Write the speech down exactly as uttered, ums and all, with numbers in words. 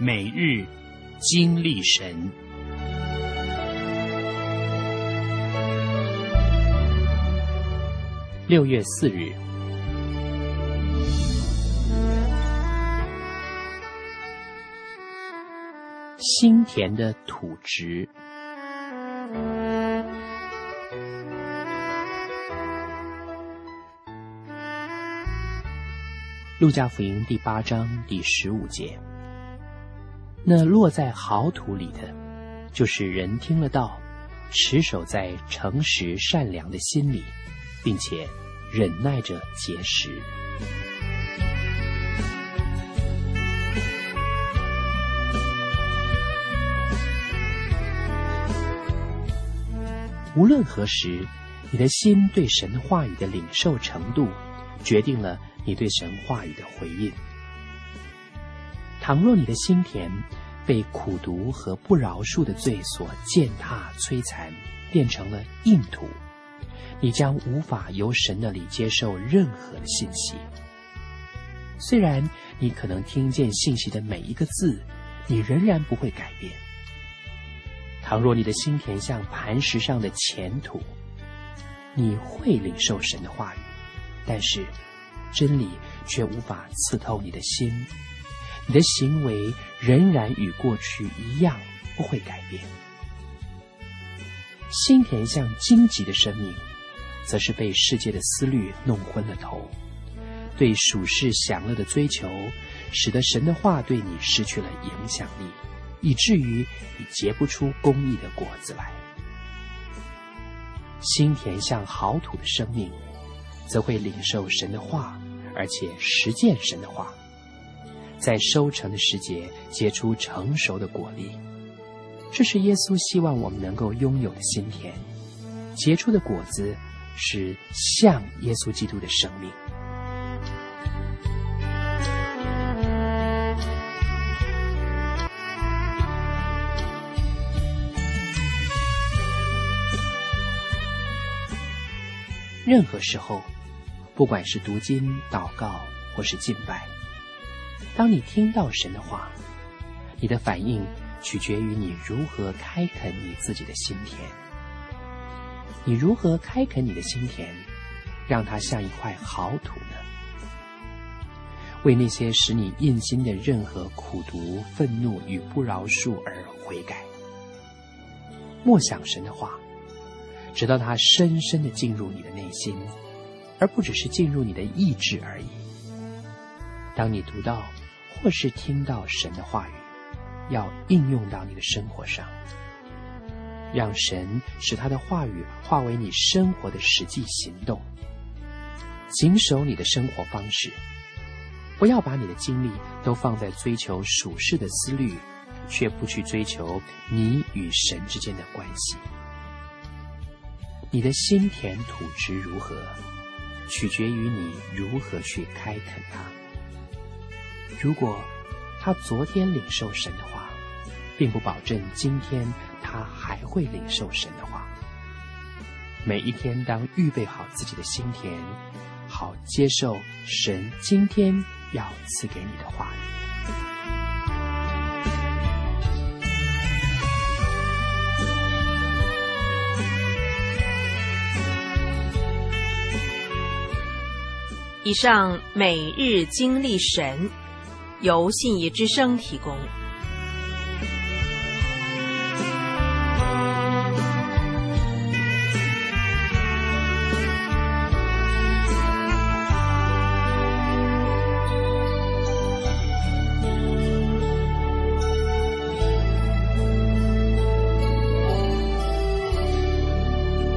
每日经历神。六月四日，心田的土质。路加福音第八章第十五节，那落在好土里的，就是人听了道，持守在诚实善良的心里，并且忍耐着结实。无论何时，你的心对神话语的领受程度，决定了你对神话语的回应。倘若你的心田被苦毒和不饶恕的罪所践踏摧残，变成了硬土，你将无法由神那里接受任何的信息。虽然你可能听见信息的每一个字，你仍然不会改变。倘若你的心田像磐石上的浅土，你会领受神的话语，但是真理却无法刺透你的心，你的行为仍然与过去一样，不会改变。心田像荆棘的生命，则是被世界的思虑弄昏了头，对属世享乐的追求，使得神的话对你失去了影响力，以至于你结不出公义的果子来。心田像好土的生命，则会领受神的话，而且实践神的话，在收成的时节结出成熟的果粒。这是耶稣希望我们能够拥有的心田，结出的果子是像耶稣基督的生命。任何时候，不管是读经、祷告或是敬拜，当你听到神的话，你的反应取决于你如何开垦你自己的心田。你如何开垦你的心田，让它像一块好土呢？为那些使你印心的任何苦毒、愤怒与不饶恕而悔改。默想神的话，直到它深深地进入你的内心，而不只是进入你的意志而已。当你读到或是听到神的话语，要应用到你的生活上，让神使他的话语化为你生活的实际行动，谨守你的生活方式，不要把你的精力都放在追求属世的思虑，却不去追求你与神之间的关系。你的心田土质如何，取决于你如何去开垦它。如果他昨天领受神的话，并不保证今天他还会领受神的话。每一天当预备好自己的心田，好接受神今天要赐给你的话语。 以上每日经历神，由信义之声提供。